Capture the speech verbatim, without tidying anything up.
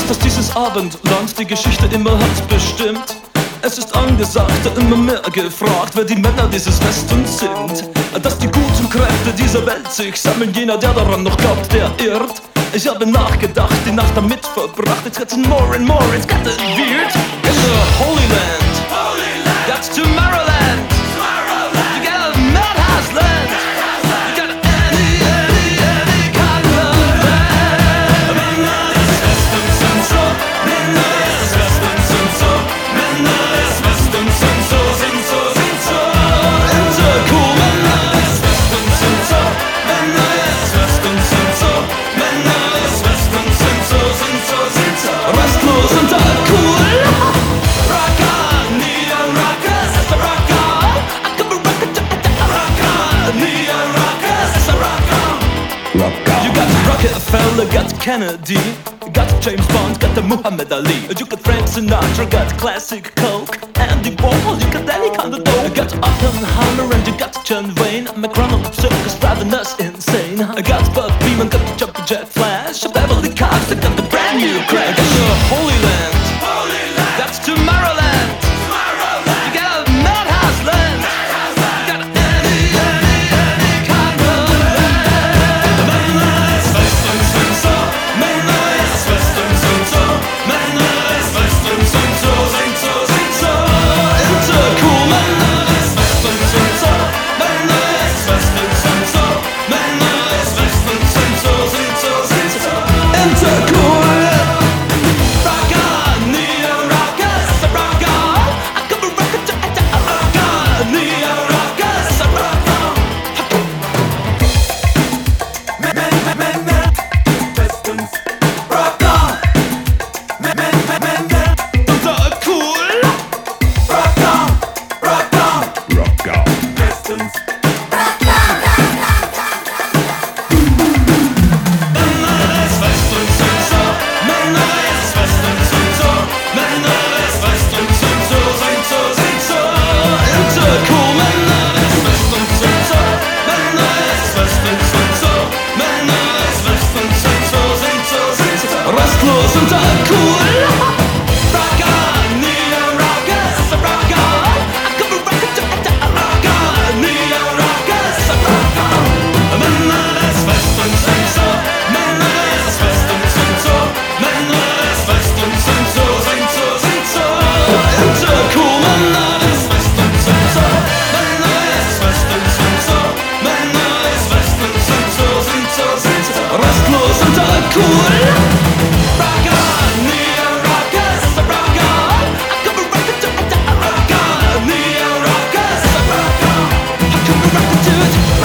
dass dieses Abendland die Geschichte immer hat bestimmt. Es ist angesagt, immer mehr gefragt, wer die Männer dieses Westens sind. Dass die guten Kräfte dieser Welt sich sammeln, jener, der daran noch glaubt, der irrt. Ich habe nachgedacht, die Nacht damit verbracht. It's getting more and more, it's getting weird. In the Holy Land, Holy Land. That's to Maryland. Tomorrowland. You got a madhouse land. You got any, any, any kind of land. Männer des Westens sind so, Männer des Westens sind so, Männer des Westens sind so, sind so, sind so intercool. Männer des Westens sind so, Männer des Westens sind so, Männer des Westens sind so, sind so, sind so restlos intercool. Rock on, need a rockers, it's a rock on. I come a rock a rock on, need a rockers, it's a rock on. Rock on. You got Rockefeller, got Kennedy, got James Bond, got the Muhammad Ali. You got Frank Sinatra, got classic Coke, Andy Warhol, you got any kind of dope. You got Oppenheimer and you got John Wayne. McDonald circus driving us insane. I got Bob Beeman, got the Jumping Jet Flash, Beverly Cops, they got the brand new crash. That's the Holy Land, Holy Land. That's to Maryland. Tomorrowland. You got a madhouse land. You got any, any, any kind of land. Männer des Westens sind so, Männer des Westens sind so, Männer des Westens sind so, sind so, sind so intercool. Männer des Westens sind so, Männer des Westens sind so, Männer des Westens sind so, sind so, sind so intercool. Rock on, need a rockers, it's a rock on. I come a rock a rock on, need a rockers, it's a rock on. Männer Westens, rock on. Männer intercool. Rock on, rock on, rock on. Westens. Männer des Westens sind so, Männer des Westens sind so, Männer des Westens sind so, sind so, sind so intercool. Männer des Westens sind so, Männer des Westens sind so, Männer des Westens sind so, sind so, sind so restlos intercool. Rock on, need a rockers, it's a rock on. I come a rock a rock on, need a rockers, it's a rock on. Männer des Westens sind so, Männer des Westens sind so, Männer des Westens sind so, sind so, sind so intercool. Männer des Westens sind so, Männer des Westens sind so, Männer des Westens sind so, sind so, sind so restlos intercool. Rock on, need a rockers, it's a rock on. I come a rock a rock on, need a rockers, it's a rock on. I come a rock to it.